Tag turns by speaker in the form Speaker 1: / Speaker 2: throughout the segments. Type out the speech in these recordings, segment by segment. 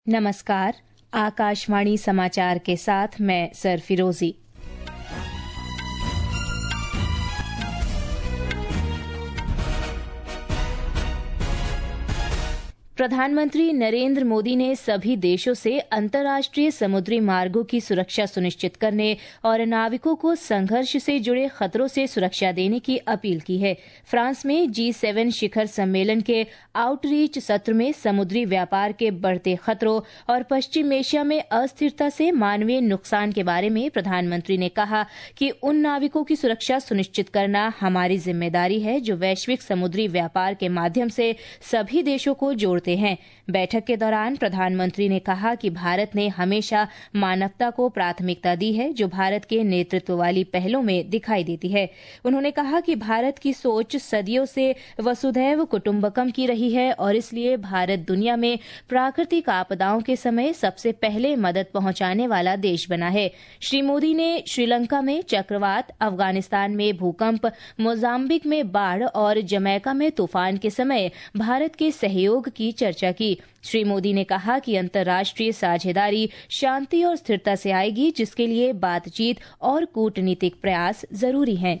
Speaker 1: नमस्कार। आकाशवाणी समाचार के साथ मैं सरफिरोजी। प्रधानमंत्री नरेंद्र मोदी ने सभी देशों से अंतर्राष्ट्रीय समुद्री मार्गों की सुरक्षा सुनिश्चित करने और नाविकों को संघर्ष से जुड़े खतरों से सुरक्षा देने की अपील की है। फ्रांस में G7 शिखर सम्मेलन के आउटरीच सत्र में समुद्री व्यापार के बढ़ते खतरों और पश्चिम एशिया में अस्थिरता से मानवीय नुकसान के बारे में प्रधानमंत्री ने कहा कि उन नाविकों की सुरक्षा सुनिश्चित करना हमारी जिम्मेदारी है जो वैश्विक समुद्री व्यापार के माध्यम से सभी देशों को जोड़ते हैं। बैठक के दौरान प्रधानमंत्री ने कहा कि भारत ने हमेशा मानवता को प्राथमिकता दी है, जो भारत के नेतृत्व वाली पहलों में दिखाई देती है। उन्होंने कहा कि भारत की सोच सदियों से वसुधैव कुटुंबकम की रही है और इसलिए भारत दुनिया में प्राकृतिक आपदाओं के समय सबसे पहले मदद पहुंचाने वाला देश बना है। श्री मोदी ने श्रीलंका में चक्रवात, अफगानिस्तान में भूकंप, मोजाम्बिक में बाढ़ और जमैका में तूफान के समय भारत के सहयोग की चर्चा की। श्री मोदी ने कहा कि अंतर्राष्ट्रीय साझेदारी शांति और स्थिरता से आएगी, जिसके लिए बातचीत और कूटनीतिक प्रयास जरूरी हैं।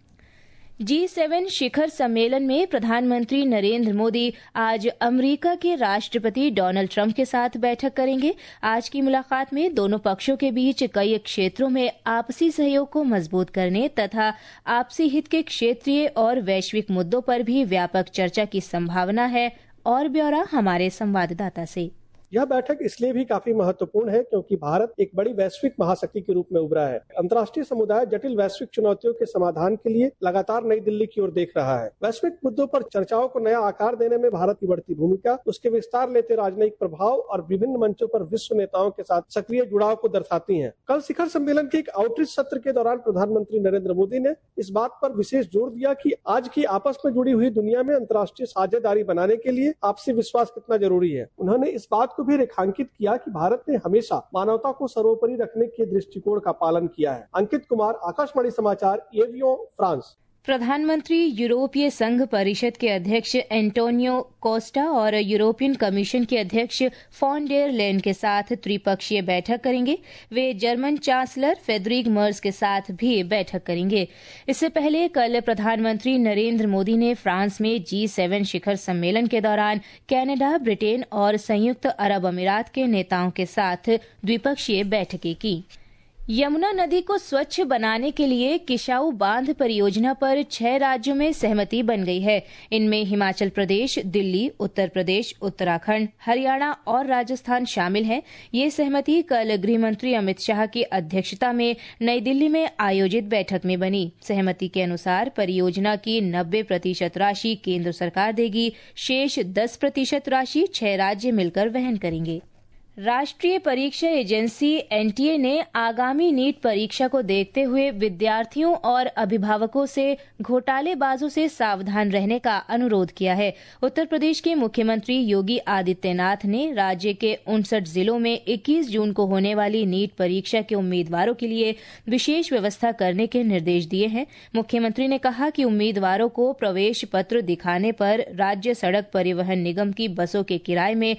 Speaker 1: G7 शिखर सम्मेलन में प्रधानमंत्री नरेंद्र मोदी आज अमेरिका के राष्ट्रपति डोनाल्ड ट्रंप के साथ बैठक करेंगे। आज की मुलाकात में दोनों पक्षों के बीच कई क्षेत्रों में आपसी सहयोग को मजबूत करने तथा आपसी हित के क्षेत्रीय और वैश्विक मुद्दों पर भी व्यापक चर्चा की संभावना है। और ब्यौरा हमारे संवाददाता से।
Speaker 2: यह बैठक इसलिए भी काफी महत्वपूर्ण है क्योंकि भारत एक बड़ी वैश्विक महाशक्ति के रूप में उभरा है। अंतर्राष्ट्रीय समुदाय जटिल वैश्विक चुनौतियों के समाधान के लिए लगातार नई दिल्ली की ओर देख रहा है। वैश्विक मुद्दों पर चर्चाओं को नया आकार देने में भारत की बढ़ती भूमिका, उसके विस्तार लेते राजनयिक प्रभाव और विभिन्न मंचों पर विश्व नेताओं के साथ सक्रिय जुड़ाव को दर्शाती है। कल शिखर सम्मेलन के एक आउटरीच सत्र के दौरान प्रधानमंत्री नरेंद्र मोदी ने इस बात पर विशेष जोर दिया कि आज की आपस में जुड़ी हुई दुनिया में अंतर्राष्ट्रीय साझेदारी बनाने के लिए आपसी विश्वास कितना जरूरी है। उन्होंने इस बात को भी रेखांकित किया कि भारत ने हमेशा मानवता को सर्वोपरि रखने के दृष्टिकोण का पालन किया है। अंकित कुमार, आकाशवाणी समाचार, एवियों, फ्रांस।
Speaker 1: प्रधानमंत्री यूरोपीय संघ परिषद के अध्यक्ष एंटोनियो कोस्टा और यूरोपियन कमीशन के अध्यक्ष फॉन डेर लेन के साथ त्रिपक्षीय बैठक करेंगे। वे जर्मन चांसलर फ्रेडरिक मर्ज के साथ भी बैठक करेंगे। इससे पहले कल प्रधानमंत्री नरेंद्र मोदी ने फ्रांस में G7 शिखर सम्मेलन के दौरान कनाडा, ब्रिटेन और संयुक्त अरब अमीरात के नेताओं के साथ द्विपक्षीय बैठकें की। यमुना नदी को स्वच्छ बनाने के लिए किशाऊ बांध परियोजना पर 6 राज्यों में सहमति बन गई है। इनमें हिमाचल प्रदेश, दिल्ली, उत्तर प्रदेश, उत्तराखंड, हरियाणा और राजस्थान शामिल हैं। ये सहमति कल गृह मंत्री अमित शाह की अध्यक्षता में नई दिल्ली में आयोजित बैठक में बनी। सहमति के अनुसार परियोजना की 90% राशि केंद्र सरकार देगी, शेष 10% राशि 6 राज्य मिलकर वहन करेंगे। राष्ट्रीय परीक्षा एजेंसी NTA ने आगामी नीट परीक्षा को देखते हुए विद्यार्थियों और अभिभावकों से घोटालेबाजों से सावधान रहने का अनुरोध किया है। उत्तर प्रदेश के मुख्यमंत्री योगी आदित्यनाथ ने राज्य के 59 जिलों में 21 जून को होने वाली नीट परीक्षा के उम्मीदवारों के लिए विशेष व्यवस्था करने के निर्देश दिए हैं। मुख्यमंत्री ने कहा कि उम्मीदवारों को प्रवेश पत्र दिखाने पर राज्य सड़क परिवहन निगम की बसों के किराए में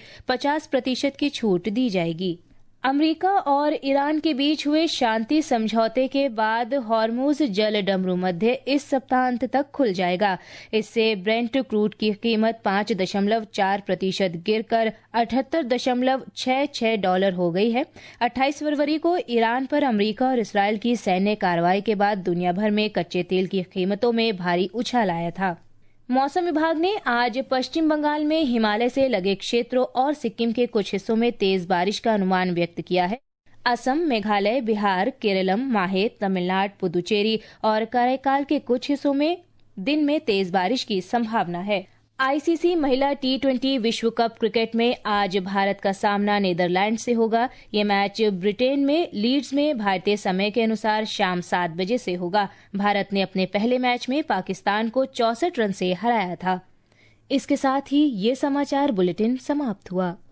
Speaker 1: 50% की छूट दी जाएगी। अमेरिका और ईरान के बीच हुए शांति समझौते के बाद हॉर्मुज जल डमरू मध्य इस सप्ताहांत तक खुल जाएगा। इससे ब्रेंट क्रूड की कीमत 5.4% गिरकर $78.66 हो गई है। 28 फरवरी को ईरान पर अमेरिका और इसराइल की सैन्य कार्रवाई के बाद दुनिया भर में कच्चे तेल की कीमतों में भारी उछाल आया था। मौसम विभाग ने आज पश्चिम बंगाल में हिमालय से लगे क्षेत्रों और सिक्किम के कुछ हिस्सों में तेज बारिश का अनुमान व्यक्त किया है। असम, मेघालय, बिहार, केरलम, माहे, तमिलनाडु, पुदुचेरी और कराईकाल के कुछ हिस्सों में दिन में तेज बारिश की संभावना है। ICC महिला T20 विश्व कप क्रिकेट में आज भारत का सामना नीदरलैंड से होगा। ये मैच ब्रिटेन में लीड्स में भारतीय समय के अनुसार शाम 7 बजे से होगा। भारत ने अपने पहले मैच में पाकिस्तान को 64 रन से हराया था। इसके साथ ही ये समाचार बुलेटिन समाप्त हुआ।